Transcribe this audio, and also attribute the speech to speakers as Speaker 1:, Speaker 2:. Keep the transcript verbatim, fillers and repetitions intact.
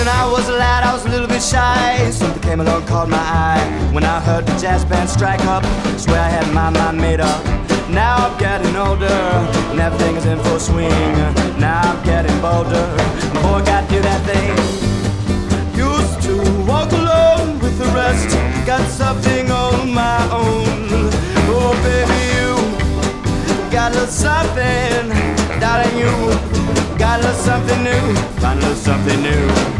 Speaker 1: When I was a lad, I was a little bit shy. Something came along, caught my eye. When I heard the jazz band strike up, swear I had my mind made up. Now I'm getting older, and everything is in full swing. Now I'm getting bolder, boy, gotta do that thing. Used to walk alone with the rest, got something on my own. Oh baby, you got a little something, darling, you got a little something new, find a little something new.